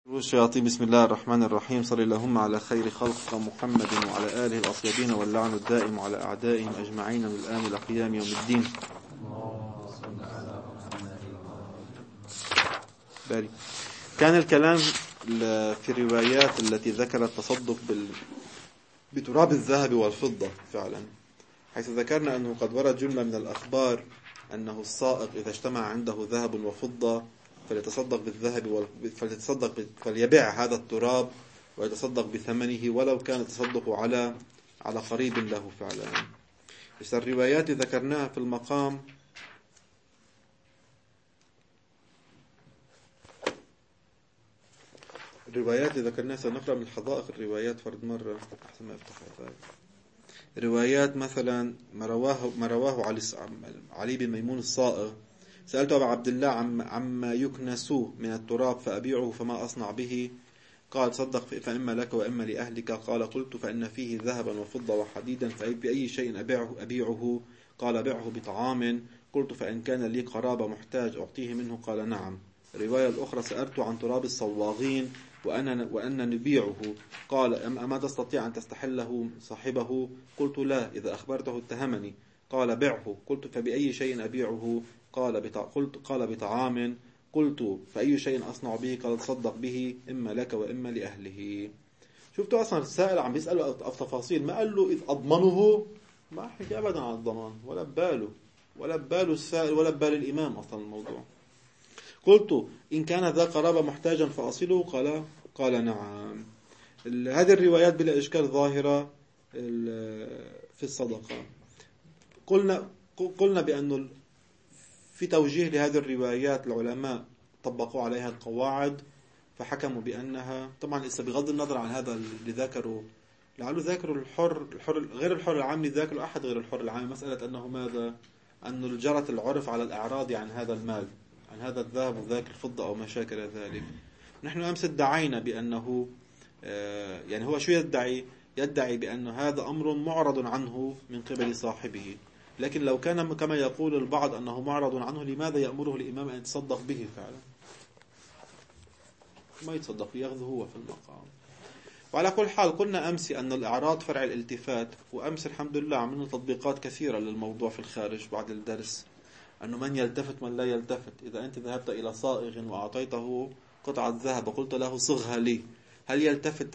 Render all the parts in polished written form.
الشياطين. بسم الله الرحمن الرحيم. صلى اللهم على خير خلق محمد وعلى آله الأطيبين واللعن الدائم على أعدائهم أجمعين من الآن إلى قيام يوم الدين. باري. كان الكلام في الروايات التي ذكرت التصدق بتراب الذهب والفضة فعلا، حيث ذكرنا أنه قد ورد جملة من الأخبار أنه السائق إذا اجتمع عنده ذهب وفضة فليتصدق بالذهب فليبيع هذا التراب ويتصدق بثمنه ولو كان التصدق على قريب له فعلا. بس الروايات ذكرناها في المقام سنقرأ من الحدائق الروايات فرد مرة أحسن ما يفتح هذا. روايات مثلا ما رواه علي بن ميمون الصائغ: سألت أبا عبد الله عما يكنس من التراب فأبيعه فما أصنع به؟ قال: صدق فإما لك وإما لأهلك. قال: قلت: فإن فيه ذهبا وفضة وحديدا فبأي شيء أبيعه؟ قال: بيعه بطعام. قلت: فإن كان لي قرابة محتاج أعطيه منه؟ قال: نعم. الرواية الأخرى: سألت عن تراب الصواغين وأن نبيعه. قال: أما تستطيع أن تستحله صاحبه؟ قلت: لا، إذا أخبرته اتهمني. قال: بيعه. قلت: فبأي شيء أبيعه؟ قال: بطعام. قلت: فأي شيء أصنع به؟ قال: تصدق به إما لك وإما لأهله. شفتوا أصلا السائل عم بيسأله تفاصيل، ما قال له إذ أضمنه، ما حكي أبدا عن الضمان ولا بباله السائل ولا ببال الإمام أصلا الموضوع. قلت: إن كان ذا قرابة محتاجا فأصله؟ قال: نعم. هذه الروايات بلا إشكال ظاهرة في الصدقة. قلنا بأنه في توجيه لهذه الروايات العلماء طبقوا عليها القواعد فحكموا بأنها، طبعا لسه بغض النظر عن هذا اللي ذكروا، لعله ذاكروا الحر غير الحر العام، ذاكروا أحد غير الحر العام، مسألة أنه ماذا؟ أنه جرت العرف على الإعراض عن هذا المال، عن هذا الذهب وذاك الفضة أو ما شاكل ذلك. نحن أمس ادعينا بأنه يعني هو شو يدعي بأن هذا أمر معرض عنه من قبل صاحبه، لكن لو كان كما يقول البعض أنه معرض عنه، لماذا يأمره الإمام أن يتصدق به فعلا؟ ما يتصدق، يأخذه هو في المقام. وعلى كل حال قلنا أمس أن الإعراض فرع الالتفات، وأمس الحمد لله عملنا تطبيقات كثيرة للموضوع في الخارج بعد الدرس، أنه من يلتفت من لا يلتفت. إذا أنت ذهبت إلى صائغ وأعطيته قطعة ذهب وقلت له صغها لي، هل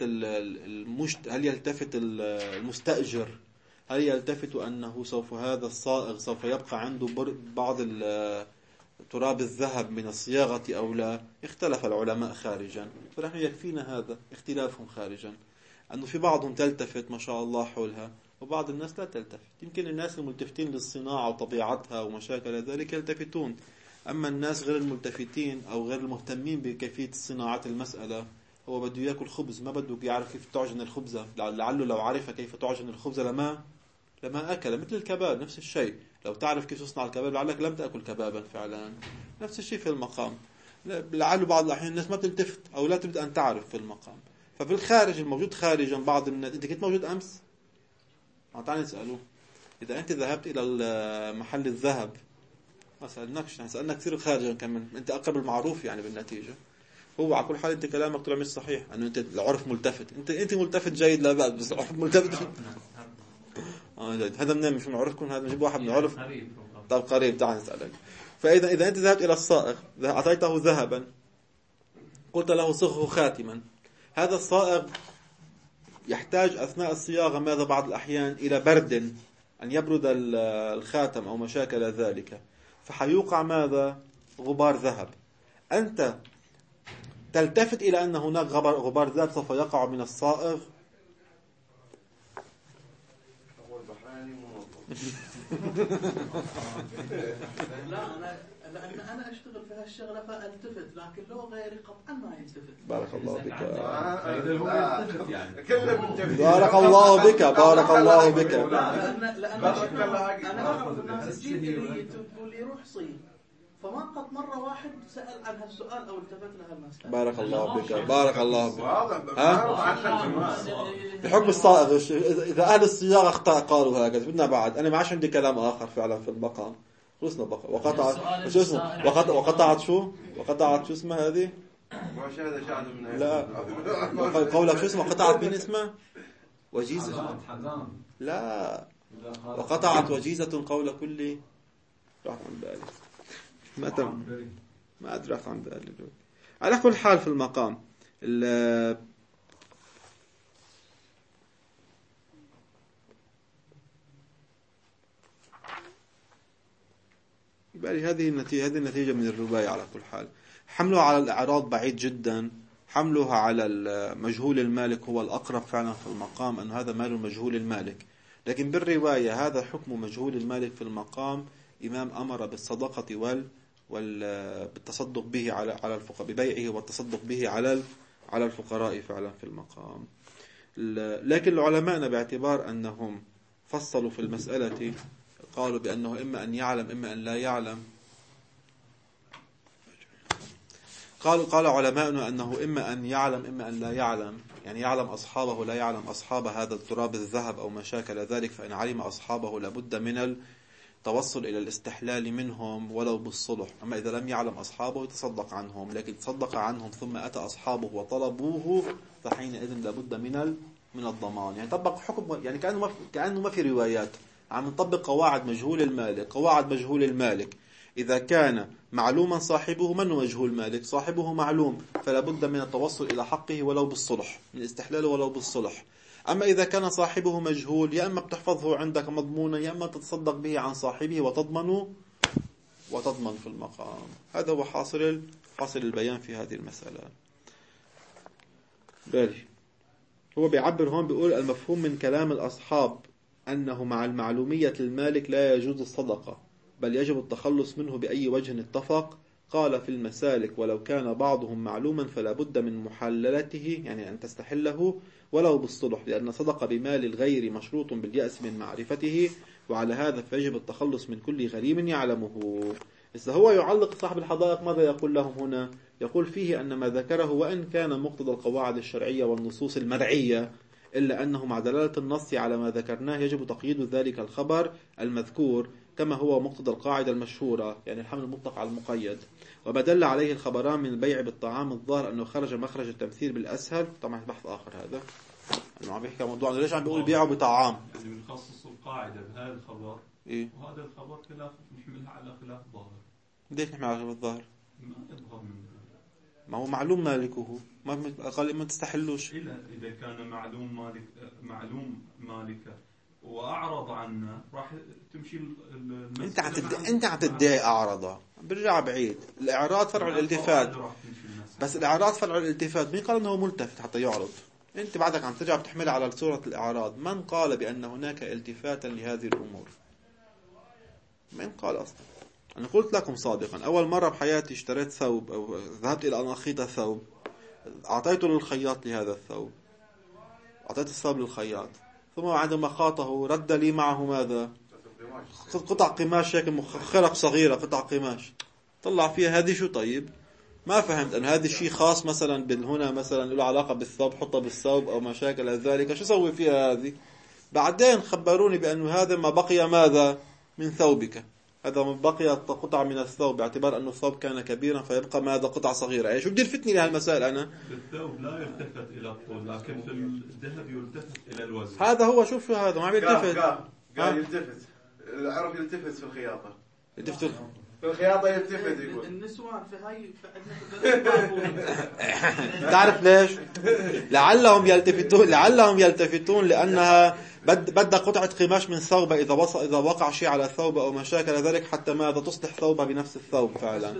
يلتفت المستأجر؟ هل يلتفت أنه هذا الصائغ سوف يبقى عنده بعض تراب الذهب من الصياغة أو لا؟ اختلف العلماء خارجا، فنحن يكفينا هذا اختلافهم خارجا، أنه في بعضهم تلتفت ما شاء الله حولها وبعض الناس لا تلتفت. يمكن الناس الملتفتين للصناعة وطبيعتها ومشاكل ذلك يلتفتون، أما الناس غير الملتفتين أو غير المهتمين بكيفية صناعة المسألة، هو بده يأكل خبز، ما بده يعرف كيف تعجن الخبزة، لعله لو عرف كيف تعجن الخبزة لما أكل. مثل الكباب نفس الشيء، لو تعرف كيف تصنع الكباب لعلك لم تأكل كبابا فعلا. نفس الشيء في المقام، لعله بعض الأحيان الناس ما تلتفت أو لا تبدأ أن تعرف في المقام. ففي الخارج الموجود خارجا بعض الناس، أنت كنت موجود أمس؟ تعالى نسأله. إذا أنت ذهبت إلى محل الذهب ما سألناكش، سألنا كثير خارجا كمان، أنت أقرب المعروف يعني بالنتيجة. هو على كل حال أنت كلامك طلع مش صحيح، أنه أنت العرف ملتفت، أنت ملتفت جيد لا بأس، بس العرف ملتفت. هذا منين؟ مش من عرفكم؟ هذا نجيب واحد من عرف. طب قريب، تعال نسألك. فإذا أنت ذهبت إلى الصائغ أعطيته ذهبا، قلت له صغه خاتما، هذا الصائغ يحتاج أثناء الصياغة ماذا بعض الأحيان إلى برد، أن يبرد الخاتم أو مشاكل ذلك، فحيوقع ماذا؟ غبار ذهب. أنت تلتفت إلى أن هناك غبار ذهب سوف يقع من الصائغ؟ لا، أنا أشتغل في هالشغلة فألتفت، لكن لو غيري قطعا ما يلتفت. بارك الله بك. بارك الله بك. بارك الله بك. أنا أعرف الناس تجيب لي تقول لي روح صيد، فما قد مرة واحد سأل عن هالسؤال أو التفت لها المسألة. بارك الله بك. بارك الله بك. بحكم الصائغ، إذا أهل الصياغة اخطأ قالوا هكذا، بدنا بعد، أنا ما عادش عندي كلام آخر فعلا في المقام. خلصنا بقى. وقطعت شو اسمها هذه؟ ما شاهد شاهد من لا قولك شو اسمه قطعت من اسمه وجيزة لا وقطعت وجيزة قول كل راح عن بالي ما أدرك عن بالي. على كل حال في المقام بالي هذه النتيجة من الرواية. على كل حال حمله على الإعراض بعيد جدا، حملها على مجهول المالك هو الأقرب فعلا في المقام، أن هذا مال مجهول المالك. لكن بالرواية هذا حكم مجهول المالك في المقام، إمام أمر بالصدقة بالتصدق به على الفقراء، ببيعه والتصدق به على الفقراء فعلا في المقام. لكن العلماء باعتبار أنهم فصلوا في المسألة قالوا بأنه إما أن يعلم إما أن لا يعلم. قال علماؤنا أنه إما أن يعلم إما أن لا يعلم، يعني يعلم أصحابه لا يعلم أصحاب هذا التراب الذهب أو ما شاكل ذلك، فإن علم أصحابه لابد من التوصل إلى الاستحلال منهم ولو بالصلح. أما إذا لم يعلم أصحابه يتصدق عنهم، لكن تصدق عنهم ثم أتى أصحابه وطلبوه فحينئذ لابد من الضمان. يعني طبق حكم، يعني كأنه ما في روايات، عم نطبق قواعد مجهول المالك. قواعد مجهول المالك إذا كان معلوما صاحبه، من مجهول مالك؟ صاحبه معلوم، فلا بد من التوصل إلى حقه ولو بالصلح، من استحلاله ولو بالصلح. أما إذا كان صاحبه مجهول، يا إما بتحفظه عندك مضمونا، يا إما تتصدق به عن صاحبه وتضمن في المقام. هذا هو حاصل البيان في هذه المسألة. بالي هو بيعبر هون بيقول المفهوم من كلام الأصحاب أنه مع المعلومية المالك لا يجوز الصدقة، بل يجب التخلص منه بأي وجه اتفق. قال في المسالك ولو كان بعضهم معلوما فلا بد من محللته، يعني أن تستحله ولو بالصلح، لأن صدق بمال الغير مشروط باليأس من معرفته، وعلى هذا فيجب التخلص من كل غريم يعلمه. إذا هو يعلق صاحب الحدائق ماذا يقول لهم هنا؟ يقول فيه أن ما ذكره وإن كان مقتضى القواعد الشرعية والنصوص المرعية، إلا أنه مع دلالة النص على ما ذكرناه يجب تقييد ذلك الخبر المذكور كما هو مقتضى القاعدة المشهورة، يعني الحمل المطلق على المقيد. وما دل عليه الخبران من البيع بالطعام الظاهر أنه خرج مخرج التمثيل بالأسهل. طبعا بحث آخر هذا أنا عم بيحكي موضوع ليش عم بيقول بيعه بطعام، يعني بنخصص القاعدة بهذا الخبر إيه؟ وهذا الخبر خلاف نحملها على خلاف ظاهر. ليش نحمل على الظاهر؟ ما يظهر منه، ما هو معلوم مالكه، ما تستحلوش. إذا كان معلوم مالكه وأعرض عنه راح تمشي أنت عم تدعي أعرضه، برجع بعيد. الإعراض فرع الالتفات، بس الإعراض فرع الالتفات. مين قال أنه ملتفت حتى يعرض؟ أنت بعدك عم ترجع بتحملها على صورة الإعراض. من قال بأن هناك التفاتا لهذه الأمور؟ من قال أصلا؟ أنا قلت لكم صادقا، أول مرة بحياتي اشتريت ثوب أو ذهبت إلى أن أخيط ثوب، أعطيته للخياط لهذا الثوب، أعطيت الثوب للخياط، ثم عندما خاطه رد لي معه ماذا؟ قطع قماش هيك خرق صغيرة، قطع قماش طلع فيها. هذه شو؟ طيب ما فهمت أن هذا الشيء خاص مثلا هنا مثلا له علاقة بالثوب، حطها بالثوب أو ما شاكل ذلك، شو سوي فيها هذه؟ بعدين خبروني بأنه هذا ما بقي ماذا من ثوبك، هذا ما بقي قطع من الثوب، باعتبار أنه الثوب كان كبيرا فيبقى ماذا؟ قطع صغيرة. يعني شو بدي يلفتني لهالمسائل أنا؟ بالثوب لا يلتفت إلى الطول، لكن في الذهب يلتفت إلى الوزن. هذا هو. شوف هذا ما بيلتفت. قال يلتفت، العرب يلتفت في الخياطة، يلتفت في الخياطة يلتفت. يقول النسوان في هاي تعرف ليش؟ لعلهم يلتفتون لأنها بدها قطعة قماش من ثوبة إذا وقع شيء على ثوبة أو مشاكل ذلك حتى ماذا؟ تصلح ثوبها بنفس الثوب فعلا.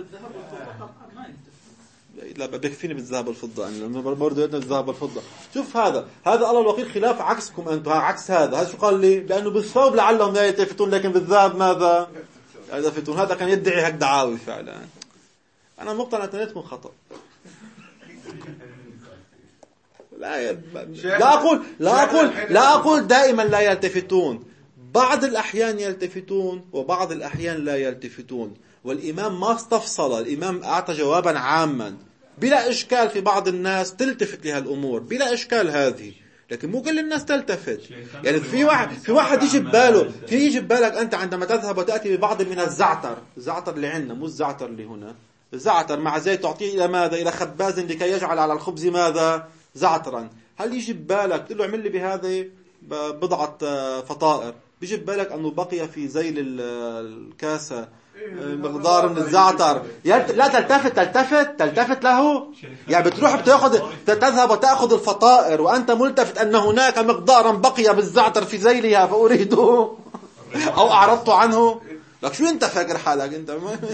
لا بكفيني بالذهب والفضة، أنا برضو يدنا الذهب والفضة. شوف هذا الله الوكيل خلاف عكسكم أنتم، عكس هذا شو قال لي؟ بأنه بالثوب لعلهم لا يلتفتون، لكن بالذهب ماذا؟ يلتفتون. هذا كان يدعي هيك دعاوي فعلا. أنا مقتنع أنتم خطأ. لا أقول دائما لا يلتفتون، بعض الأحيان يلتفتون وبعض الأحيان لا يلتفتون. والإمام ما استفصل، الإمام أعطى جوابا عاما بلا إشكال. في بعض الناس تلتفت لها الأمور بلا إشكال هذه، لكن مو كل الناس تلتفت. يعني في واحد يجي ببالك أنت عندما تذهب وتأتي ببعض من الزعتر اللي عندنا، مو الزعتر اللي هنا، زعتر مع زيت تعطيه إلى ماذا؟ إلى خباز لكي يجعل على الخبز ماذا؟ زعترا. هل يجي ببالك تقول له اعمل لي بهذه بضعة فطائر، بيجي ببالك أنه بقي في زيل الكاسة مقدار من الزعتر؟ لا تلتفت له. يعني بتروح تذهب وتأخذ الفطائر وأنت ملتفت أن هناك مقدارا بقي بالزعتر في زيلها فأريده أو أعرضت عنه. لك شو أنت فاكر حالك أنت؟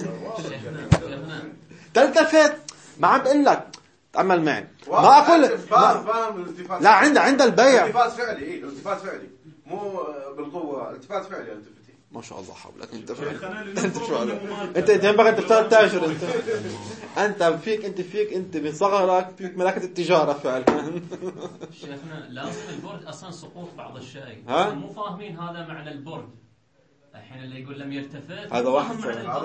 تلتفت. ما عم بقول لك تأمل معي، ما أقول لا عند البيع التفات فعلي. التفات فعلي مو بالقوة، التفات فعلي. التفتي ما شاء الله حولك انت انت ينبغي انت بتشتغل تاجر. انت فيك من صغرك فيك ملكة التجارة فعلا. شيخنا لازم البرد اصلا سقوط بعض الشيء، مو فاهمين هذا معنى البرد. الحين اللي يقول لم يلتفت هذا واحد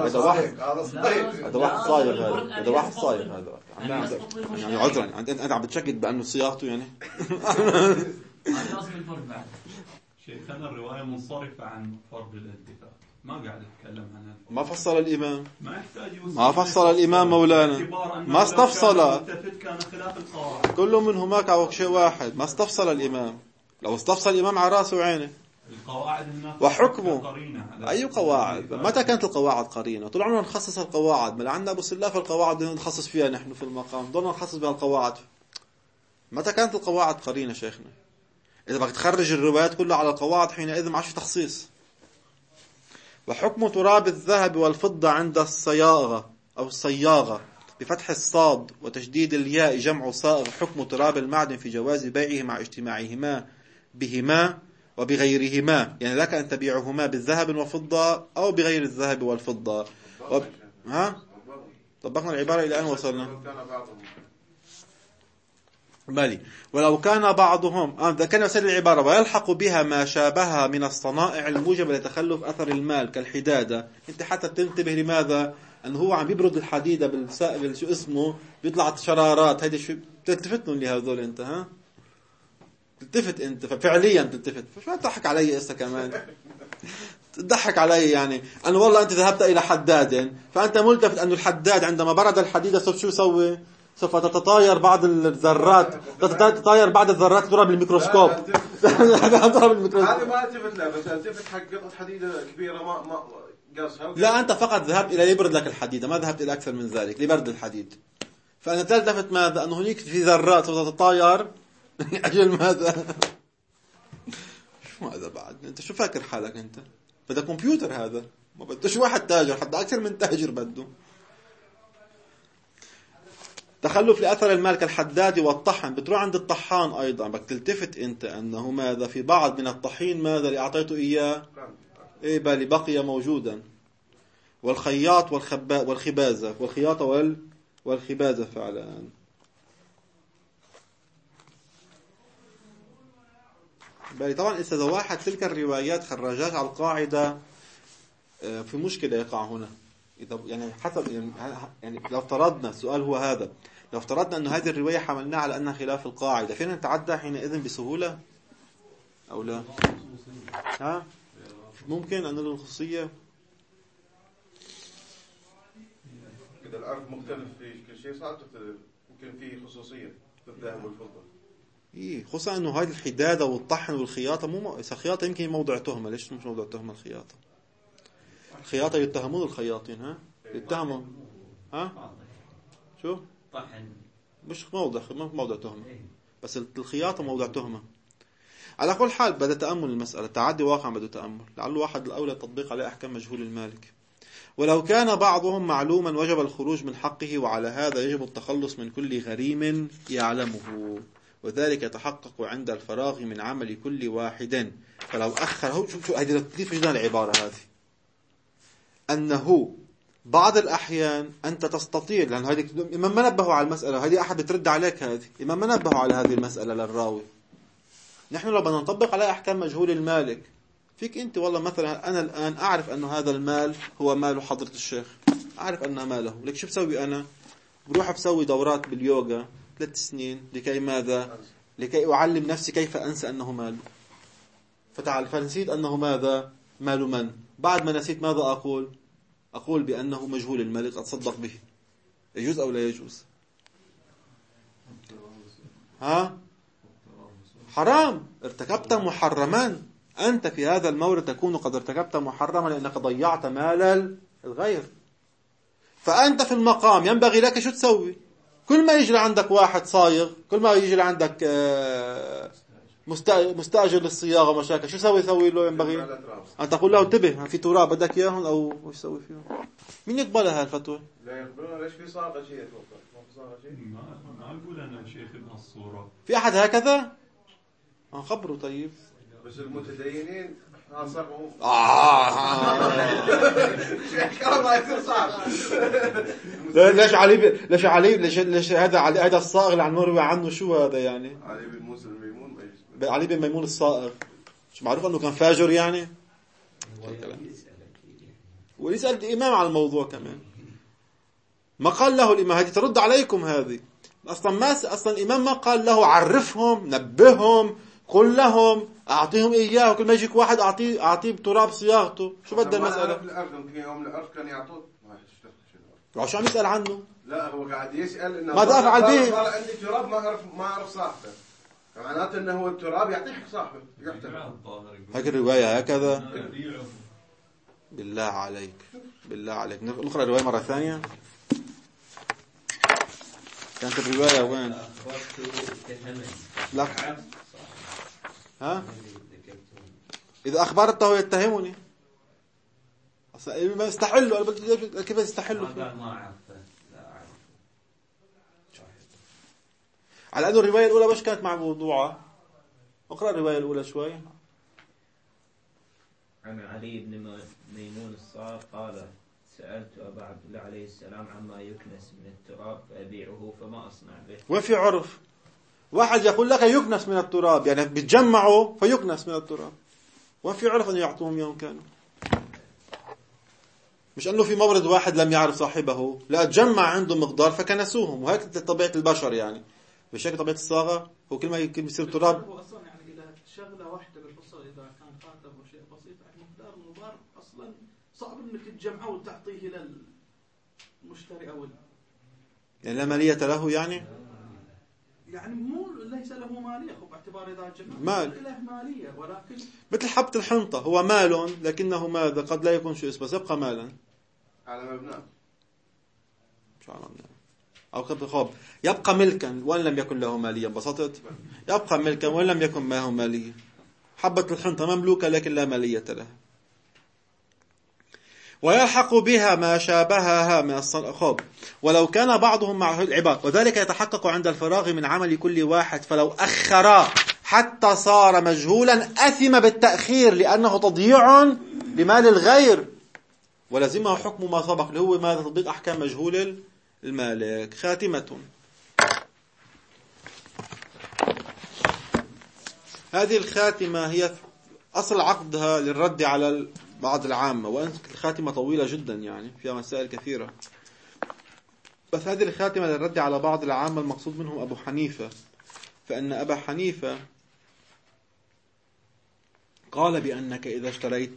صايغ يعني عذرا انت عم بتشكك بانه صياغته يعني. هذا لازم البرد بعد. شيخنا الرواية منصرفة عن فرض الالتفات، ما قاعد يتكلم عنها. ما فصل الإمام، ما فصل الإمام مولانا، ما استفصل. كان خلاف القواعد. كل منهما على شيء واحد، ما استفصل الإمام. لو استفصل الإمام على راسه وعينه. القواعد وحكمه أي قواعد؟ متى كانت القواعد قرينة؟ طول عمرنا نخصص القواعد، ما عندنا أبو سلاف القواعد بدنا نخصص فيها نحن في المقام، ضلنا نخصص بها القواعد. متى كانت القواعد قرينة شيخنا؟ إذا بدك تخرج الروايات كلها على القواعد حينئذ ما عادش في تخصيص. وحكم تراب الذهب والفضة عند الصياغة أو الصياغة بفتح الصاد وتشديد الياء جمع صائغ، حكم تراب المعدن في جواز بيعه مع اجتماعهما بهما وبغيرهما. يعني لك أن تبيعهما بالذهب وفضة أو بغير الذهب والفضة. طبقنا العبارة إلى أن وصلنا. مالي ولو كان بعضهم ده كان يسأل العبارة ويلحق بها ما شابهها من الصنائع الموجبة لتخلف أثر المال كالحدادة. انت حتى تنتبه لماذا؟ أنه هو عم يبرد الحديدة بالسائل شو اسمه بيطلع شرارات. هيدي شو تلتفتون لهذول انت تلتفت انت ففعليا تلتفت. فشو تضحك علي اسا كمان تضحك علي يعني أنه والله أنت ذهبت إلى حداد فأنت ملتفت أن الحداد عندما برد الحديدة سوف شو يسوي؟ سوف تتطاير بعض الذرات ترى بالميكروسكوب. هذا ما التفت له، بس التفت حق قطعة حديدة كبيرة ما قصها. لا أنت فقط ذهبت إلى يبرد لك الحديدة، ما ذهبت إلى أكثر من ذلك لبرد الحديد. فأنا تلتفت ماذا؟ أنه هناك في ذرات سوف تتطاير أجل ماذا؟ شو هذا بعد؟ أنت شو فاكر حالك أنت؟ بدأ كمبيوتر هذا ما بدوش واحد تاجر، حتى أكثر من تاجر بده. تخلف لأثر المال كالحداد والطحن. بتروح عند الطحان أيضا بدك تلتفت أنت أنه ماذا في بعض من الطحين ماذا اللي أعطيته إياه بالي بقي موجودا. والخياط والخبازة والخياطة والخبازة فعلا. بالي طبعا إذا واحد تلك الروايات خرجات على القاعدة في مشكلة يقع هنا. إذا يعني حسب يعني لو افترضنا السؤال هو هذا، لو افترضنا أن هذه الرواية حملناها على أنها خلاف القاعدة، فين نتعدى حينئذ بسهولة أو لا؟ ممكن أن الخصوصية كده العرف مختلف في كل شيء صعب تختلف، يمكن فيه خصوصية في الذهب والفضة. خصوصا أنه هذه الحدادة والطحن والخياطة الخياطة يمكن موضع تهمة. ليش مش موضع تهمة الخياطة يتهمون الخياطين يتهموا شو طحن مش موضع تهمة، بس الخياطة موضع تهمة. على كل حال بدأ تأمل المسألة، تعدي واقع بده تأمل، لعل واحد الأولى تطبيق عليه أحكام مجهول المالك. ولو كان بعضهم معلوما وجب الخروج من حقه، وعلى هذا يجب التخلص من كل غريم يعلمه، وذلك يتحقق عند الفراغ من عمل كل واحد. فلو أخر شو هذه كيف جدا العبارة هذه، أنه بعض الأحيان أنت تستطيع، لأن هذه إمام ما نبهوا على المسألة هذه، أحد بترد عليك هذه، إمام ما نبهوا على هذه المسألة للراوي. نحن لو بدنا نطبق على أحكام مجهول المالك، فيك أنت والله مثلا أنا الآن أعرف أنه هذا المال هو مال حضرة الشيخ، أعرف أنه ماله، لك شو بسوي أنا؟ بروح بسوي دورات باليوغا 3 سنين لكي ماذا؟ لكي أعلم نفسي كيف أنسى أنه ماله. فنسيت أنه ماذا؟ مال من؟ بعد ما نسيت ماذا أقول بأنه مجهول المالك، أتصدق به. يجوز أو لا يجوز؟ ها؟ حرام، ارتكبت محرما. أنت في هذا المورد تكون قد ارتكبت محرما لأنك ضيعت مال الغير. فأنت في المقام ينبغي لك شو تسوي؟ كل ما يجي عندك واحد صايغ، كل ما يجي عندك مستأجر للصياغة ومشاكل، شو سوي له؟ ينبغي أن تقول له انتبه، في تراب بدك إياهم أو وش سوي فيهم؟ مين يقبلها الفتوى؟ لا يقبلون. ليش في صاغة شيء أتوقع؟ ما في صاغة شيء؟ ما أقول أنا شيخ بهالصورة. في أحد هكذا؟ خبره طيب. بس المتدينين صاغهم. ما يصير صعب. ليش هذا الصائغ اللي عم نروي عنه شو هذا يعني؟ علي بن موسى الميمون. علي بن ميمون الصائغ مش معروف أنه كان فاجر يعني؟ ويسأل الإمام على الموضوع كمان. ما قال له الإمام هذه ترد عليكم هذه أصلا الإمام ما قال له عرفهم نبههم قل لهم أعطيهم إياه، وكل ما يجيك واحد أعطيه بتراب صياغته. شو بدأ المسألة؟ يوم الأرض كان يعطوه وعشان عم يسأل عنه؟ لا هو قاعد يسأل إنه ماذا أفعل به؟ قال عندي تراب ما أعرف صاحبه، معناته إنه هو التراب يعطيك صاحبه يحتمل. هيك الرواية هكذا؟ بالله عليك نقرأ الرواية مرة ثانية. كانت الرواية وين؟ لا. ها؟ إذا أخبرته يتهمني. أصلا استحله. كيف يستحله؟ على أنه الرواية الأولى مش كانت مع موضوعها. اقرأ الرواية الأولى شوي. عن علي بن ميمون الصائغ قال: سألت أبا عبد الله عليه السلام عما يكنس من التراب فأبيعه فما أصنع به. وفي عرف واحد يقول لك يكنس من التراب، يعني بتجمعوا فيكنس من التراب. وفي عرف أن يعطوهم يوم كانوا، مش أنه في مورد واحد لم يعرف صاحبه، لا تجمع عنده مقدار فكنسوهم. وهيك طبيعة البشر يعني، بشكل طبيعة الصاغة هو كل ما يمكن بيصير تراب. هو أصلا يعني إذا شغلة واحدة بالفصل إذا كان خاتم وشيء بسيط يعني مقدار الغبار أصلا صعب إنك تجمعه وتعطيه للمشتري أو يعني لا مالية له يعني مو ليس له مالية باعتبار إذا جمع مال له مالية، ولكن مثل حبة الحنطة هو مال لكنه ماذا قد لا يكون شيء بس يبقى مالا على مبناه أو خب يبقى ملكا وإن لم يكن له مالية. بسطت يبقى ملكا وإن لم يكن معه مالية. حبة الحنطة مملوكة لكن لا مالية لها. ويلحق بها ما شابهها من الصنخاب ولو كان بعضهم مع العباد، وذلك يتحقق عند الفراغ من عمل كل واحد، فلو أخر حتى صار مجهولا أثم بالتأخير لأنه تضييع لمال الغير، ولزمه حكم ما سبق اللي هو ماذا؟ تطبيق أحكام مجهول المالك. خاتمة. هذه الخاتمة هي أصل عقدها للرد على بعض العامة، وأن الخاتمة طويلة جدا يعني فيها مسائل كثيرة، بس هذه الخاتمة للرد على بعض العامة المقصود منهم أبو حنيفة. فإن أبا حنيفة قال بأنك إذا اشتريت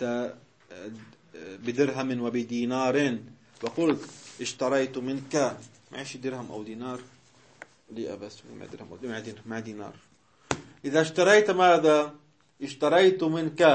بدرهم وبدينار وقلت اشتريت منك، معيش درهم أو دينار لي أبس مع درهم أو مع دينار، إذا اشتريت ماذا؟ اشتريت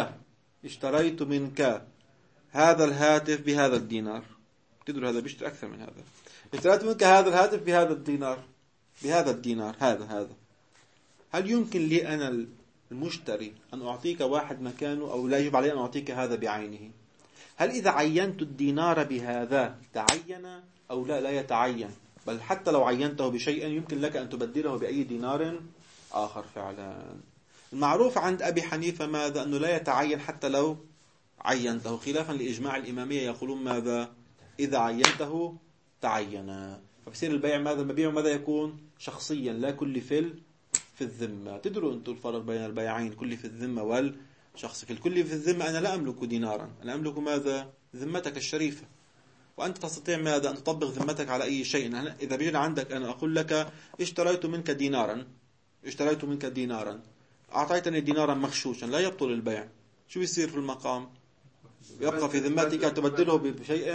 منك هذا الهاتف بهذا الدينار. تدروا هذا بيشتري أكثر من هذا. اشتريت منك هذا الهاتف بهذا الدينار، بهذا الدينار هذا. هل يمكن لي أنا المشتري أن أعطيك واحد مكانه أو لا يجب علي أن أعطيك هذا بعينه؟ هل إذا عينت الدينار بهذا تعين أو لا يتعين؟ بل حتى لو عينته بشيء يمكن لك أن تبدله بأي دينار آخر. فعلا المعروف عند أبي حنيفة ماذا؟ أنه لا يتعين حتى لو عينته، خلافا لإجماع الإمامية يقولون ماذا؟ إذا عينته تعين. فبصير البيع ماذا؟ المبيع ماذا يكون؟ شخصيا لا كل في الذمة. تدروا أنتم الفرق بين البيعين كل في الذمة والشخص. في الكل في الذمة أنا لا أملك دينارا، أنا أملك ماذا؟ ذمتك الشريفة، وأنت تستطيع ماذا؟ أن تطبق ذمتك على أي شيء. إذا بيجي عندك أنا أقول لك اشتريت منك دينارا، أعطيتني دينارا مغشوشا، لا يبطل البيع. شو يصير في المقام؟ يبقى في ذمتك أن تبدله بشيء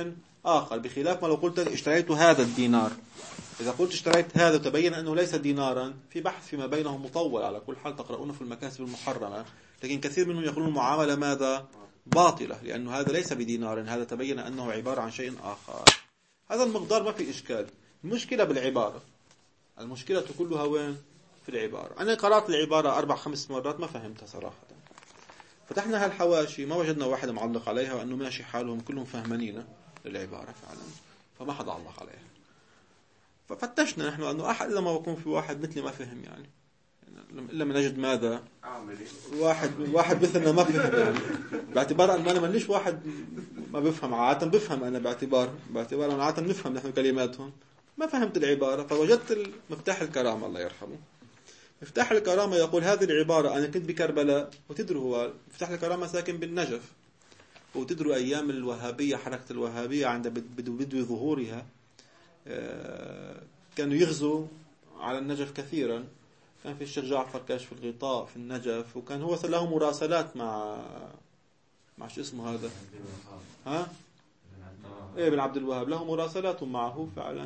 آخر، بخلاف ما لو قلت اشتريت هذا الدينار. إذا قلت اشتريت هذا وتبين أنه ليس دينارا، في بحث فيما بينهم مطول على كل حال تقرؤونه في المكاسب المحرمة، لكن كثير منهم يقولون المعاملة ماذا؟ باطلة، لأنه هذا ليس بدينار، هذا تبين أنه عبارة عن شيء آخر. هذا المقدار ما في إشكال. المشكلة بالعبارة، المشكلة كلها وين؟ في العبارة. أنا قرأت العبارة 4-5 مرات ما فهمتها صراحة. فتحنا هالحواشي ما وجدنا واحد معلق عليها، وأنه ماشي حالهم كلهم فهمانين للعبارة فعلا، فما حدا علق عليها. ففتشنا نحن أنه أحد إذا ما يكون في واحد مثلي ما فهم يعني إلا من نجد ماذا؟ واحد مثلنا ما فهم يعني، باعتبار أن أنا ماليش واحد ما بفهم، عادة بفهم أنا باعتبار أنا عادة نفهم نحن كلماتهم. ما فهمت العبارة، فوجدت مفتاح الكرامة الله يرحمه. مفتاح الكرامة يقول هذه العبارة: أنا كنت بكربلاء، وتدروا هو مفتاح الكرامة ساكن بالنجف، وتدروا أيام الوهابية، حركة الوهابية عند بدو ظهورها كانوا يغزوا على النجف كثيرا. كان في الشيخ جعفر كاشف الغطاء في النجف، وكان هو له مراسلات مع شو اسمه هذا، ها؟ ايه بن عبد الوهاب، له مراسلات معه فعلا.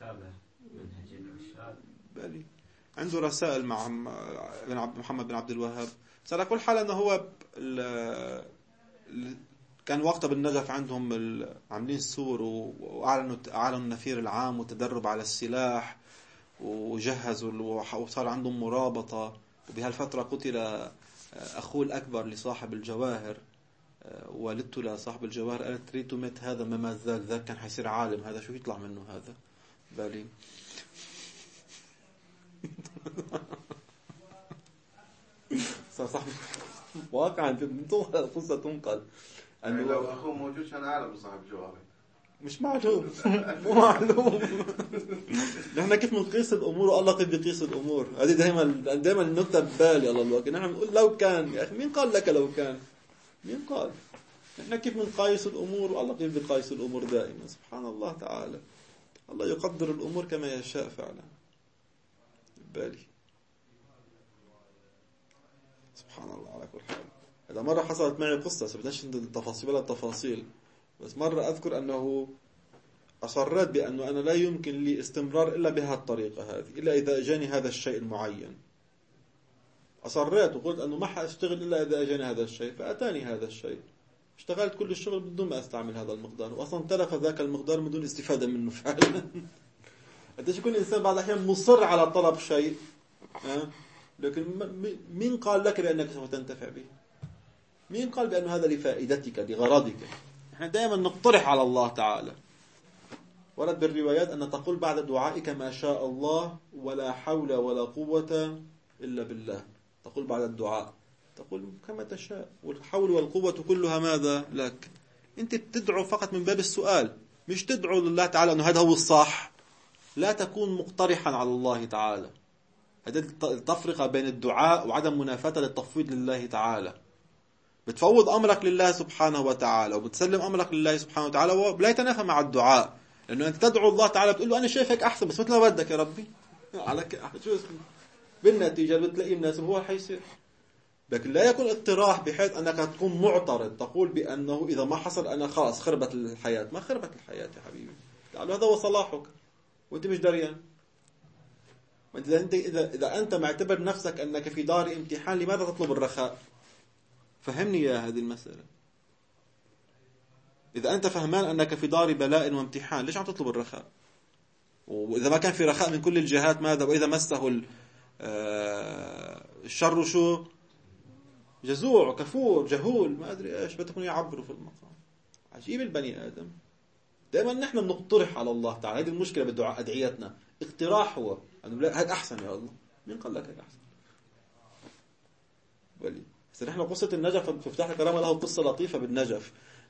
بالي عنده رسائل مع محمد بن عبد الوهاب. على كل حال انه هو كان وقتها بالنجف عندهم عاملين سور، واعلنوا النفير العام وتدرب على السلاح، وجهزوا وصار عندهم مرابطة. وبهالفترة قتل أخوه الأكبر لصاحب الجواهر، والدته لصاحب الجواهر قالت تريد مت هذا ما زال ذاك كان حيصير عالم، هذا شو يطلع منه هذا بالي. صح واقعا القصة تنقل أنه لو أخوه موجود كان عالم صاحب الجواهر. مش معلوم. مو معلوم. نحن كيف نقيس الأمور والله كيف بيقيس الأمور. هذه دائما النكتة ببالي الله الوقت. نحن نقول لو كان، يا أخي مين قال لك لو كان؟ مين قال؟ نحن كيف نقيس الأمور والله كيف بيقيس الأمور دائما. سبحان الله تعالى، الله يقدر الأمور كما يشاء فعلا. ببالي سبحان الله. على كل حال هذا مرة حصلت معي قصة، بدناش التفاصيل ولا التفاصيل، بس مرة أذكر أنه أصرت بأنه أنا لا يمكن لي استمرار إلا بهذه الطريقة هذه، إلا إذا أجاني هذا الشيء المعين. أصرت وقلت أنه ما حأشتغل إلا إذا أجاني هذا الشيء، فأتاني هذا الشيء. اشتغلت كل الشغل بدون ما أستعمل هذا المقدار، وأصلا تلف ذاك المقدار من دون استفادة منه فعلا. قديش يكون الإنسان بعض الأحيان مصر على طلب شيء، لكن مين قال لك بأنك سوف تنتفع به؟ مين قال بأن هذا لفائدتك لغرضك؟ نحن دائما نقترح على الله تعالى. ورد بالروايات أن تقول بعد دعائك ما شاء الله ولا حول ولا قوة إلا بالله. تقول بعد الدعاء تقول كما تشاء، والحول والقوة كلها ماذا لك. أنت بتدعو فقط من باب السؤال، مش تدعو لله تعالى أنه هذا هو الصح. لا تكون مقترحا على الله تعالى. هذه التفرقة بين الدعاء وعدم منافاة للتفويض لله تعالى. بتفوض أمرك لله سبحانه وتعالى وبتسلم أمرك لله سبحانه وتعالى، ولا يتنافى مع الدعاء، لأنه أنت تدعو الله تعالى بتقول له أنا شايفك أحسن بس مثل ما بدك يا ربي عليك شو اسمه بالنتيجة بتلاقيه مناسب هو حيصير. لكن لا يكون اقتراح بحيث أنك تكون معترض تقول بأنه إذا ما حصل أنا خلاص خربت الحياة. ما خربت الحياة يا حبيبي، تعالوا هذا هو صلاحك وأنت مش دريان. إذا أنت معتبر نفسك أنك في دار امتحان، لماذا تطلب الرخاء؟ فهمني يا هذه المسألة. إذا أنت فهمان أنك في دار بلاء وامتحان، ليش عم تطلب الرخاء؟ وإذا ما كان في رخاء من كل الجهات ماذا؟ وإذا مسه الشر شو؟ جزوع كفور جهول ما أدري إيش بدكم يعبروا في المقام. عجيب البني آدم. دائما نحن بنقترح على الله تعالى. هذه المشكلة بالدعاء أدعيتنا، اقتراح هو أنه هذا أحسن يا الله. مين قال لك هذا أحسن؟ ولي بس نحن قصة النجف في مفتاح الكرامة له قصة لطيفة بالنجف.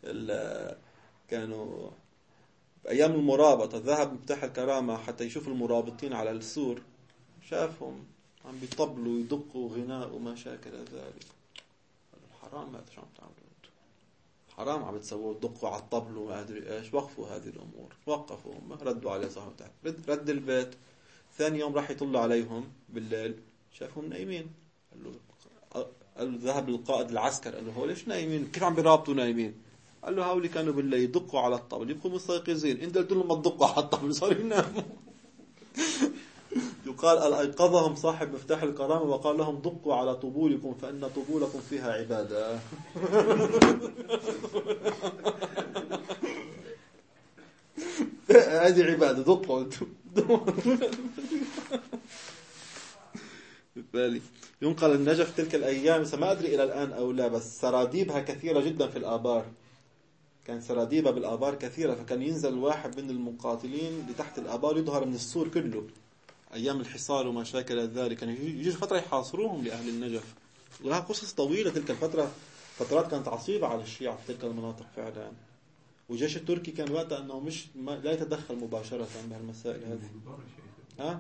كانوا أيام المرابطة ذهب مفتاح الكرامة حتى يشوف المرابطين على السور، شافهم عم بيطبلوا يدقوا غناء وما شاكل ذلك. حرام هذا شو عم تعملوا؟ حرام عم بتسووا تدقوا على الطبل وما أدري إيش. وقفوا هذه الأمور، وقفوا ما ردوا عليه صاحب تعالى. رد البيت. ثاني يوم راح يطلع عليهم بالليل شافهم نايمين. قال له ذهب للقائد العسكر قال له هو ليش نايمين؟ كيف عم بيرابطوا نايمين؟ قال له هؤلاء كانوا بالليل يدقوا على الطبل يبقوا مستيقظين، انت قلت لهم ما تدقوا على الطبل صار يناموا. يقال أيقظهم صاحب مفتاح الكرامة وقال لهم دقوا على طبولكم فإن طبولكم فيها عبادة. هذه عبادة، دقوا. بالتالي ينقل النجف تلك الأيام، ما أدري إلى الآن أو لا، بس سراديبها كثيرة جدا في الآبار، كان سراديبها بالآبار كثيرة، فكان ينزل واحد من المقاتلين لتحت الآبار يظهر من السور كله أيام الحصار وما شاكل ذلك، كان يجي فترة يحاصروهم لأهل النجف، ولها قصص طويلة تلك الفترة، فترات كانت عصيبة على الشيعة في تلك المناطق فعلا. والجيش التركي كان وقتها أنه لا يتدخل مباشرة بهالمسائل هذه. ها؟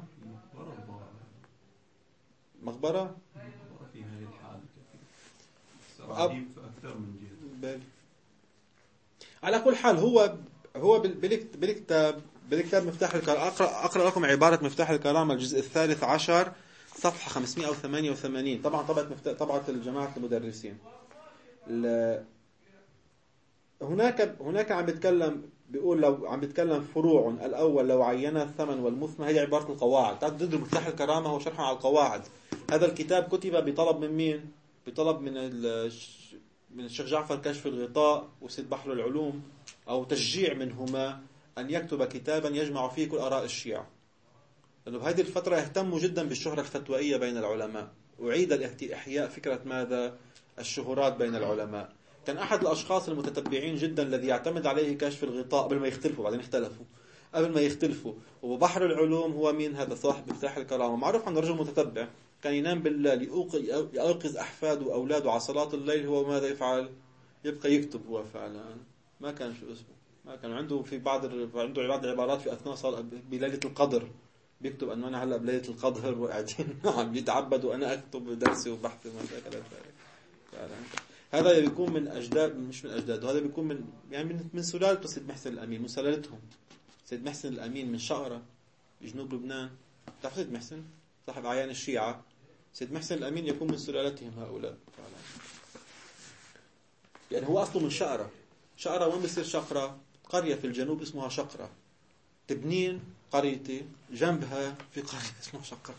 مقبرة؟ في هذه الحالة سراديب أكثر من جهة. على كل حال هو بالكتاب مفتاح الكرامة، أقرأ لكم عبارة مفتاح الكرامة الجزء 13 صفحة 588، طبعا طبعة الجماعة المدرسين. هناك عم بيتكلم، بيقول لو عم بيتكلم فروع الأول لو عينا الثمن والمثمن، هي عبارة القواعد. تدرك مفتاح الكرامة هو شرح على القواعد. هذا الكتاب كتب بطلب من مين؟ بطلب من الشيخ جعفر كشف الغطاء وسيد بحر العلوم، أو تشجيع منهما أن يكتب كتابا يجمع فيه كل آراء الشيعة، لأنه بهذه الفترة اهتموا جدا بالشهرة الفتوائية بين العلماء، وعيد إحياء فكرة ماذا؟ الشهرات بين العلماء. كان أحد الأشخاص المتتبعين جدا الذي يعتمد عليه كشف الغطاء قبل ما يختلفوا، بعدين اختلفوا قبل ما يختلفوا، وبحر العلوم هو مين؟ هذا صاحب مفتاح الكرامة، معروف عنه رجل متتبع، كان ينام بالليل يأوقظ أحفاده وأولاده على صلاة الليل، هو ماذا يفعل؟ يبقى يكتب هو فعلا. ما كان شو اسمه، ما كان عنده في عنده بعض العبارات في أثناء صلاة بليلة القدر، بيكتب أنه أنا هلأ بليلة القدر وقاعدين عم يتعبد وأنا أكتب درسي وبحثي وما ذلك. هذا بيكون من أجداد، مش من أجداده، هذا بيكون من سلالته سيد محسن الأمين، من سلالتهم. سيد محسن الأمين من شقرة بجنوب لبنان، تعرف سيد محسن صاحب أعيان الشيعة، سيد محسن الأمين يكون من سلالتهم هؤلاء فعلا. يعني هو أصله من شقرة. شقرة وين بصير شقرة؟ قرية في الجنوب اسمها شقرة. تبنين قريتي جنبها في قرية اسمها شقرة.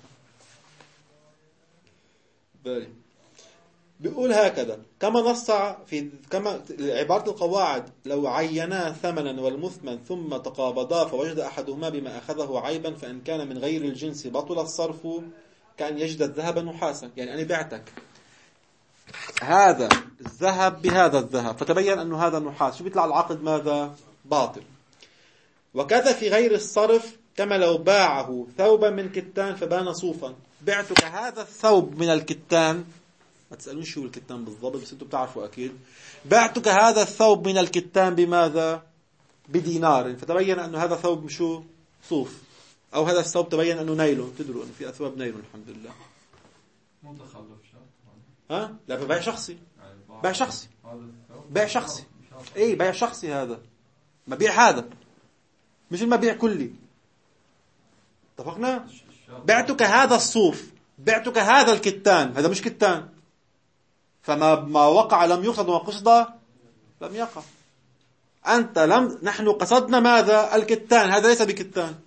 بالي بيقول هكذا، كما نص كما عبارة القواعد لو عينا ثمنا والمثمن ثم تقابضا فوجد أحدهما بما أخذه عيبا فإن كان من غير الجنس بطل الصرف كأن يجد الذهب نحاسا. يعني أنا بعتك هذا الذهب بهذا الذهب فتبين أنه هذا نحاس، شو بيطلع العقد؟ ماذا؟ باطل. وكذا في غير الصرف، كما لو باعه ثوبا من كتان فبان صوفا. بعتك هذا الثوب من الكتان، ما تسألون شو الكتان بالضبط بس انتم بتعرفوا أكيد. بعتك هذا الثوب من الكتان بماذا؟ بدينار، فتبين أنه هذا ثوب شو؟ صوف. أو هذا الثوب تبين أنه نايلون، تدروا أنه في أثواب نايلون الحمد لله. متخلف شرط. ها؟ لا بيع شخصي. بيع شخصي. بيع شخصي. ايه بيع شخصي، هذا مبيع، هذا مش المبيع كلي. اتفقنا؟ بعتك هذا الصوف، بعتك هذا الكتان، هذا مش كتان، فما وقع لم يقصد وما قصد لم يقع. نحن قصدنا ماذا؟ الكتان، هذا ليس بكتان.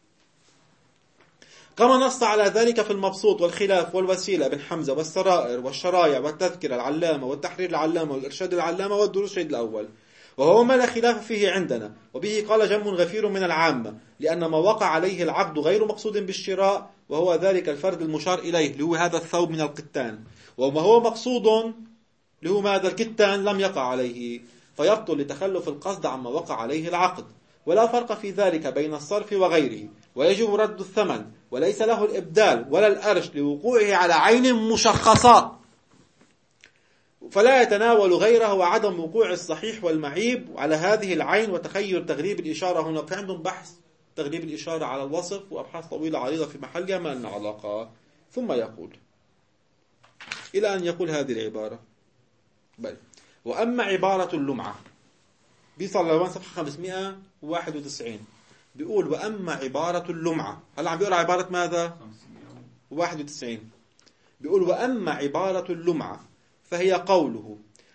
كما نص على ذلك في المبسوط والخلاف والوسيلة ابن حمزة والسرائر والشرايع والتذكرة العلامة والتحرير العلامة والإرشاد العلامة والدروس الشهيد الأول، وهو ما لا خلاف فيه عندنا، وبه قال جم غفير من العامة، لأن ما وقع عليه العقد غير مقصود بالشراء، وهو ذلك الفرد المشار إليه اللي هو هذا الثوب من القتان، وما هو مقصود اللي هو هذا الكتان لم يقع عليه، فيبطل لتخلف القصد عما وقع عليه العقد. ولا فرق في ذلك بين الصرف وغيره، ويجب رد الثمن وليس له الإبدال ولا الأرش لوقوعه على عين مشخصة، فلا يتناول غيره وعدم وقوع الصحيح والمعيب على هذه العين وتخير تغريب الإشارة. هنا في عندهم بحث تغريب الإشارة على الوصف وأبحاث طويلة عريضة في محلها ما لنا علاقة. ثم يقول إلى أن يقول هذه العبارة بل وأما عبارة اللمعة بيصل لوان صفحة 591 بيقول وأما عبارة اللمعة، هلا عم بيقول عبارة ماذا؟ 591 بيقول وأما عبارة اللمعة فهي قوله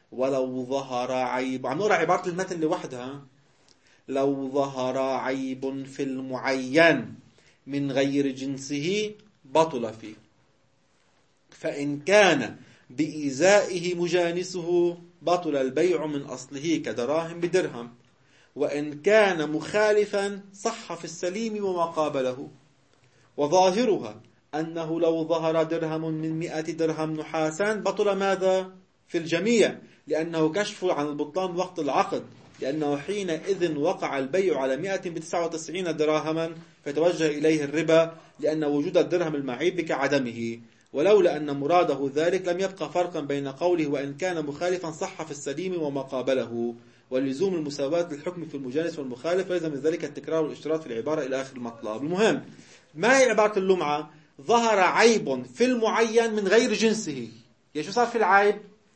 ولو ظهر عيب، عم نقرأ عبارة المتن لوحدها، لو ظهر عيب في المعين من غير جنسه بطل فيه، فإن كان بإزائه مجانسه بطل البيع من أصله كدراهم بدرهم، وإن كان مخالفا صح في السليم وما قابله. وظاهرها أنه لو ظهر درهم من 100 درهم نحاسا بطل ماذا؟ في الجميع، لأنه كشف عن البطلان وقت العقد، لأنه حينئذ وقع البيع على 199 دراهما فتوجه إليه الربا، لأن وجود الدرهم المعيب كعدمه. ولولا أن مراده ذلك لم يبقى فرقا بين قوله وإن كان مخالفا صح في السليم وما قابله، ولزوم المساواة للحكم في المجانس والمخالف، لازم من ذلك التكرار والاشتراط في العبارة إلى آخر المطلب. المهم، ما هي عبارة اللمعة؟ ظهر عيب في المعين من غير جنسه. يعني شو صار في العيب؟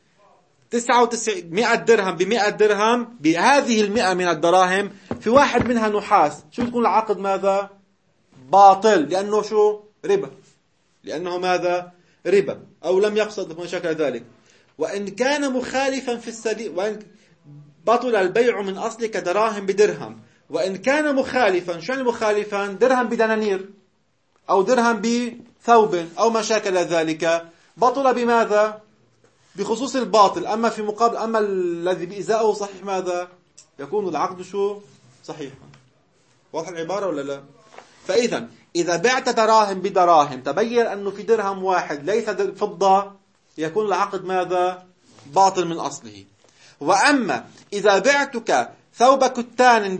100 درهم ب100 درهم، بهذه 100 من الدراهم في واحد منها نحاس، شو تكون العقد ماذا؟ باطل، لأنه شو؟ ربا، لأنه ماذا؟ ربا، أو لم يقصد ما شكل ذلك. وإن كان مخالفا في السليم، وإن بطل البيع من أصل كدراهم بدرهم. وإن كان مخالفا، شو يعني مخالفا؟ درهم بدنانير أو درهم بثوب أو ما شاكل ذلك، بطل بماذا؟ بخصوص الباطل. أما في مقابل، أما الذي بإزاءه صحيح ماذا؟ يكون العقد شو؟ صحيحا. واضح العبارة ولا لا؟ فإذا إذا بعت دراهم بدراهم تبين أنه في درهم واحد ليس فضة، يكون العقد ماذا؟ باطل من أصله. وأما إذا بعتك ثوب كتان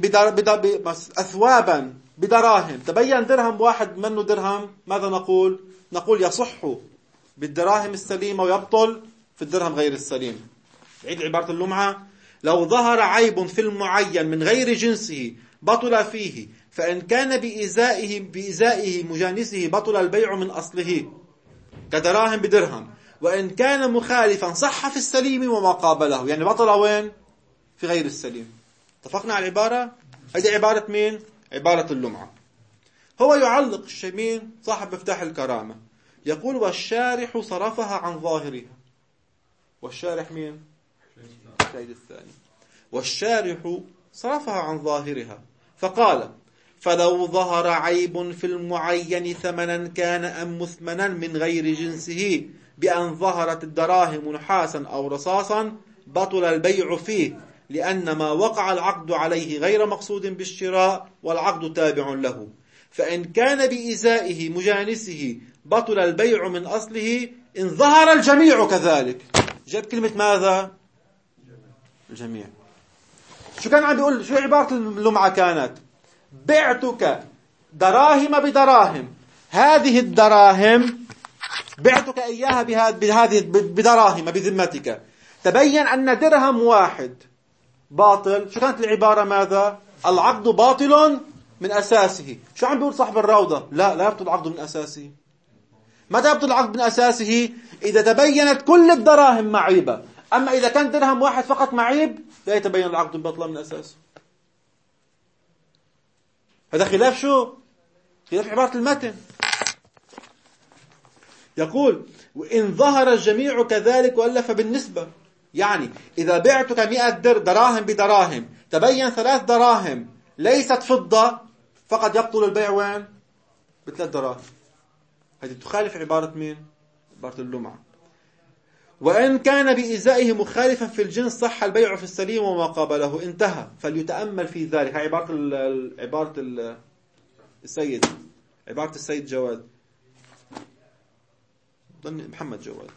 أثوابا بدراهم تبين درهم واحد منه درهم، ماذا نقول؟ نقول يصح بالدراهم السليمة ويبطل في الدرهم غير السليم. عيد عبارة اللمعة: لو ظهر عيب في المعين من غير جنسه بطل فيه، فإن كان بإزائه مجانسه بطل البيع من أصله كدراهم بدرهم، وإن كان مخالفا صح في السليم وما قابله. يعني بطل وين؟ في غير السليم. اتفقنا على العبارة؟ هذه عبارة مين؟ عبارة اللمعة. هو يعلق الشمين صاحب مفتاح الكرامة، يقول: والشارح صرفها عن ظاهرها. والشارح مين؟ الشاهد الثاني. والشارح صرفها عن ظاهرها فقال: فلو ظهر عيب في المعين ثمنا كان أم مثمنا من غير جنسه بأن ظهرت الدراهم نحاسا أو رصاصا بطل البيع فيه، لأن ما وقع العقد عليه غير مقصود بالشراء والعقد تابع له. فإن كان بإزائه مجانسه بطل البيع من أصله إن ظهر الجميع كذلك. جاب كلمة ماذا؟ الجميع. شو كان عم بيقول؟ شو عبارة اللمعة كانت؟ بعتك دراهم بدراهم، هذه الدراهم بعتك إياها بهذه بدراهم بذمتك، تبين أن درهم واحد باطل. شو كانت العبارة ماذا؟ العقد باطل من أساسه. شو عم بيقول صاحب الروضة؟ لا يبطل العقد من أساسه. متى يبطل العقد من أساسه؟ إذا تبينت كل الدراهم معيبة. أما إذا كان درهم واحد فقط معيب لا يتبين العقد بطل من أساسه. هذا خلاف شو؟ خلاف عبارة المتن. يقول: وإن ظهر الجميع كذلك وألف بالنسبة. يعني إذا بعتك 100 دراهم بدراهم تبين 3 دراهم ليست فضة، فقد يبطل البيع وين؟ ب3 دراهم. هذه تخالف عبارة مين؟ عبارة اللمعة. وإن كان بإزائه مخالفا في الجنس صح البيع في السليم وما قابله. انتهى. فليتأمل في ذلك. عبارة السيد، عبارة السيد جواد، محمد جواد.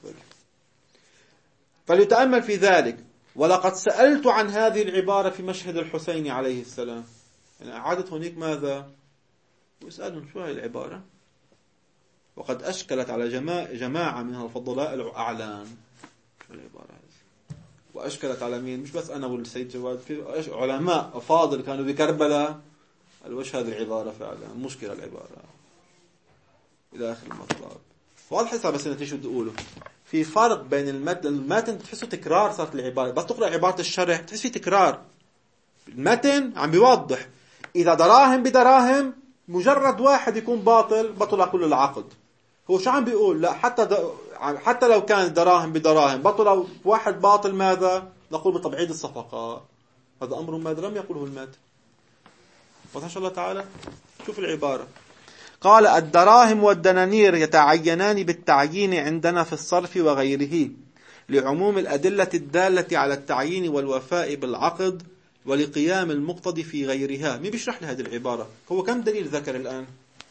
فليتأمل في ذلك. ولقد سألت عن هذه العبارة في مشهد الحسين عليه السلام. يعني أعادت هناك ماذا؟ واسألهم شو هاي العبارة؟ وقد أشكلت على جماعة من الفضلاء الأعلان. شو العبارة هذه؟ وأشكلت على مين؟ مش بس أنا والسيد جواد، في علماء أفاضل كانوا بكربلاء. وش هذه العبارة فعلا مشكلة العبارة إلى آخر المطلب. واضح حساب. بس أنت شو تقوله؟ في فرق بين المتن تحسه تكرار. صارت العبارة بس تقرأ عبارة الشرح تحس في تكرار. المتن عم بيوضح إذا دراهم بدراهم مجرد واحد يكون باطل بطل كل العقد. هو شو عم بيقول؟ لا حتى لو كان دراهم بدراهم بطل واحد باطل ماذا؟ نقول بتبعيد الصفقة. هذا أمر ماذا لم يقله الماتن. وإن شاء الله تعالى شوف العبارة. قال الدراهم والدنانير يتعينان بالتعيين عندنا في الصرف وغيره لعموم الأدلة الدالة على التعيين والوفاء بالعقد ولقيام المقتضي في غيرها. مين بيشرح لي هذه العبارة؟ هو كم دليل ذكر الآن؟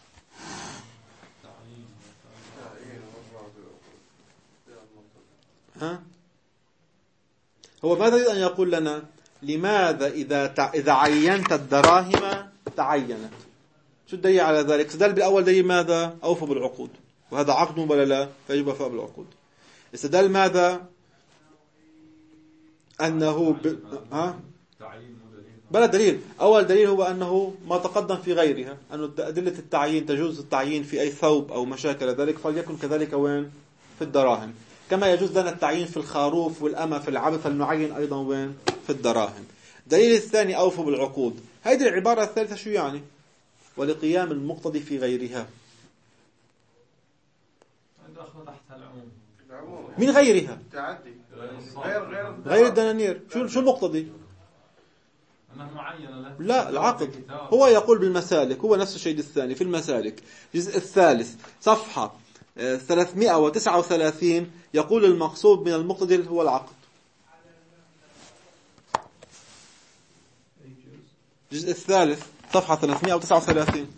ها؟ هو ماذا يريد أن يقول لنا؟ لماذا إذا عينت الدراهم تعينت؟ شو الدليل على ذلك؟ استدل بالأول دليل ماذا؟ أوفوا بالعقود، وهذا عقد ولا لا؟ فيجب وفاء بالعقود. استدل ماذا؟ أنه بلا دليل. أول دليل هو أنه ما تقدم في غيرها، أن أدلة التعيين تجوز التعيين في أي ثوب أو ما شاكل ذلك، فليكن كذلك وين؟ في الدراهم. كما يجوز لنا التعيين في الخروف والأمة في العبد، فالمعين أيضا وين؟ في الدراهم. دليل الثاني أوفوا بالعقود. هذه العبارة الثالثة شو يعني؟ ولقيام المقتضي في غيرها. من غيرها؟ غير الدنانير. شو المقتضي؟ لا، العقد. هو يقول بالمسالك، هو نفس الشيء الثاني في المسالك الجزء الثالث صفحة 339 يقول المقصود من المقتضي هو العقد. الجزء الثالث صفحة 339.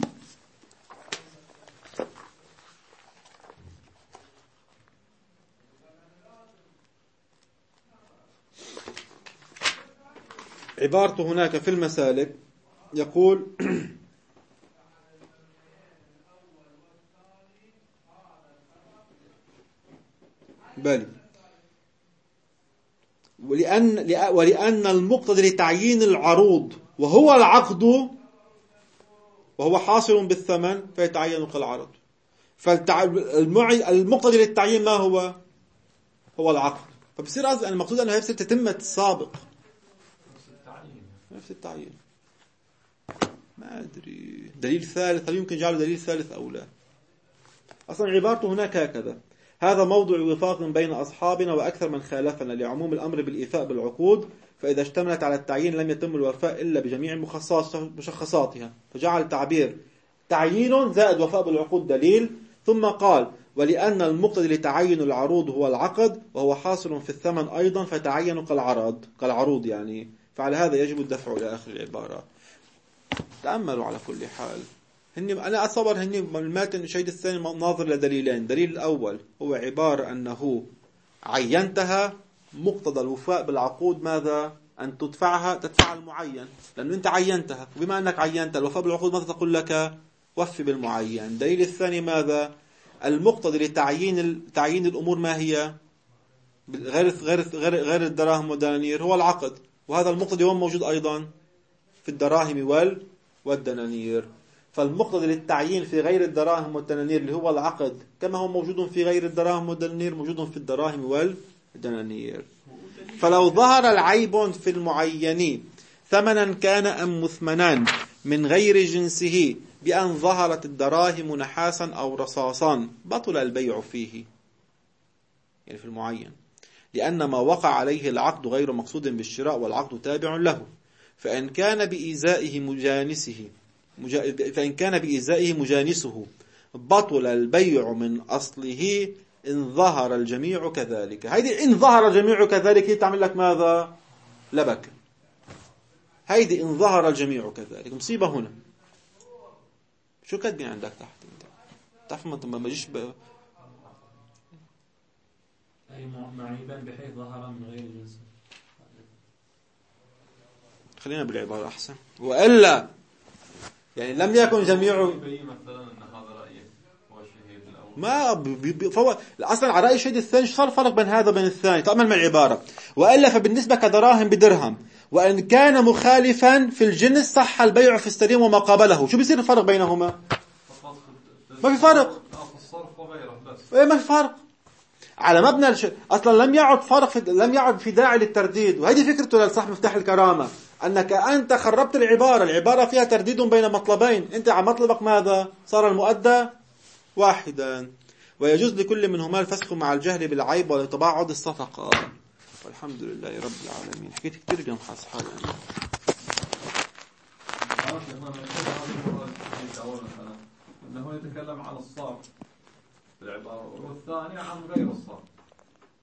عبارته هناك في المسالك يقول بل ولأن المقتضي لتعيين العروض وهو العقد وهو حاصل بالثمن فيتعين كالعرض. فالمقتضي للتعيين ما هو؟ هو العقد. فبصير المقصود أنه يفسر تتمة السابق، نفس التعيين. ما أدري دليل ثالث، هل يمكن جعله دليل ثالث أو لا؟ أصلا عبارته هناك هكذا: هذا موضوع وفاق بين أصحابنا وأكثر من خالفنا لعموم الأمر بالإيفاء بالعقود، فإذا اشتملت على التعيين لم يتم الوفاء إلا بجميع مشخصاتها، فجعل تعبير تعيين زائد وفاء بالعقود دليل. ثم قال ولأن المقتضي لتعين العروض هو العقد وهو حاصل في الثمن أيضا فتعين كالعروض يعني، فعلى هذا يجب الدفع إلى آخر العبارة. تأملوا على كل حال. أنا أتصور الماتن الشيء الثاني ناظر لدليلين. دليل الأول هو عبارة أنه عينتها، مقتضى الوفاء بالعقود ماذا؟ أن تدفع المعين، لأنه أنت عينتها، وبما أنك عينت الوفاء بالعقود ماذا تقول لك؟ وفي بالمعين. دليل الثاني ماذا؟ المقتضي لتعيين الأمور ما هي؟ غير الدراهم والدنانير هو العقد، وهذا المقتضي هو موجود أيضا في الدراهم والدنانير. فالمقتضي للتعيين في غير الدراهم والدنانير اللي هو العقد كما هو موجود في غير الدراهم والدنانير موجود في الدراهم والدنانير. فلو ظهر العيب في المعين ثمنا كان أم مثمنا من غير جنسه بأن ظهرت الدراهم نحاسا أو رصاصا بطل البيع فيه، يعني في المعين، لأن ما وقع عليه العقد غير مقصود بالشراء والعقد تابع له. فإن كان بإزائه مجانسه بطل البيع من أصله إن ظهر الجميع كذلك. هيدي إن ظهر الجميع كذلك تعمل لك ماذا؟ لبك. هيدي إن ظهر الجميع كذلك مصيبة هنا. شو كاتبين عندك تحت؟ تعرف ما جيش أي معيبا بحيث ظهر من غير جنس. خلينا بالعبارة أحسن. وإلا يعني لم يكن جميع مثلا أن هذا رأيه هو الشهيد الأول ما فهو أصلا على رأي الشهيد الثاني صار الفرق بين هذا وبين الثاني. تأمل مع العبارة. وإلا فبالنسبة كدراهم بدرهم وإن كان مخالفا في الجنس صح البيع في السليم وما قابله. شو بيصير الفرق بينهما؟ ما في فرق. ما في فرق على مبنى أصلا لم يعد في داعي للترديد. وهذه فكرته لصاحب مفتاح الكرامة، أنك أنت خربت العبارة فيها ترديد بين مطلبين. أنت على مطلبك ماذا؟ صار المؤدى واحدا. ويجوز لكل منهما الفسخ مع الجهل بالعيب ولتباعد الصفقة. والحمد لله رب العالمين. حكيت كثير اليوم خاص حالي أنا. أنه يتكلم عن الصرف في العبارة والثاني عن غير الصرف.